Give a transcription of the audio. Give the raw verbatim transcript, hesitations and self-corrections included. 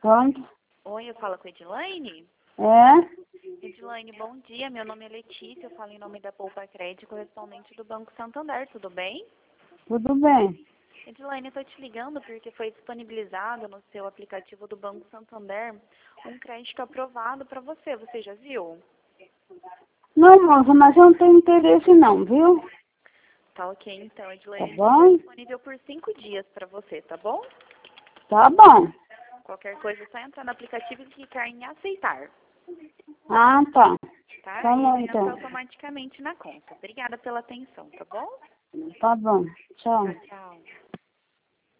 Pronto. Oi, eu falo com a Edilaine? É? Edilaine, bom dia. Meu nome é Letícia, eu falo em nome da Poupa Crédito, correspondente do Banco Santander, tudo bem? Tudo bem. Edilaine, eu estou te ligando porque foi disponibilizado no seu aplicativo do Banco Santander um crédito aprovado para você. Você já viu? Não, moça, mas eu não tenho interesse não, viu? Tá ok, então, Tá Edilaine, ele está bom? disponível por cinco dias para você, tá bom? Tá bom. Qualquer coisa é só entrar no aplicativo e clicar em aceitar, Ah, tá. tá? Tá Aí bom, ele entra então. automaticamente na conta. Obrigada pela atenção, tá bom? Tá bom. Tchau. Tchau, tchau.